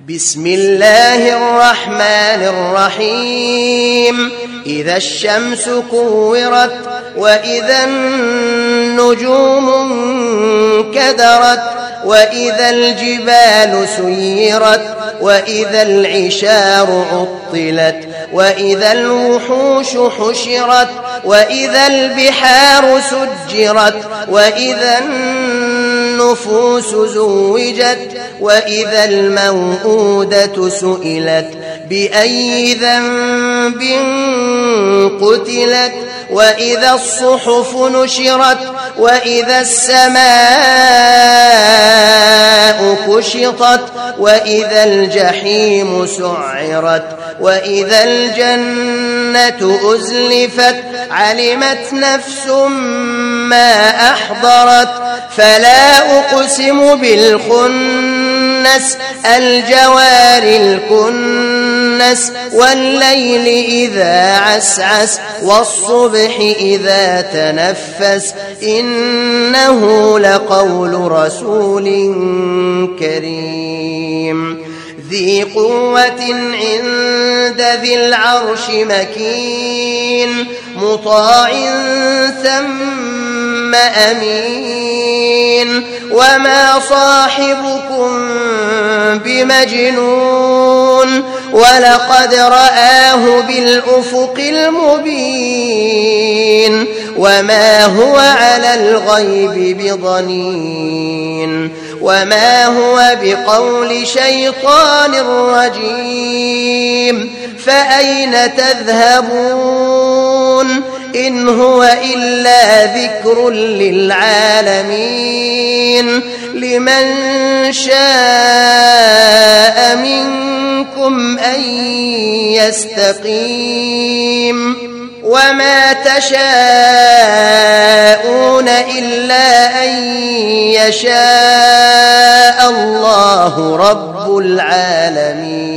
بسم الله الرحمن الرحيم إذا الشمس كورت وإذا النجوم انكدرت وإذا الجبال سيرت وإذا العشار عطلت وإذا الوحوش حشرت وإذا البحار سجرت وإذا النفوس زوجت وإذا الموءودة سئلت بأي ذنب قتلت وإذا الصحف نشرت وإذا السماء كشطت وإذا الجحيم سعرت وإذا الجنة أزلفت علمت نفس ما أحضرت فلا أقسم بالخنس الجوار الكنس والليل إذا عسعس والصبح إذا تنفس إنه لقول رسول كريم ذي قوة عند ذي العرش مكين مطاع ثم أمين وما صاحبكم بمجنون ولقد رآه بالأفق المبين وما هو على الغيب بضنين وما هو بقول شيطان رجيم فأين تذهبون إن هو إلا ذكر للعالمين لمن شاء منكم أن يستقيم وما تشاءون إلا أن يشاء الله رب العالمين.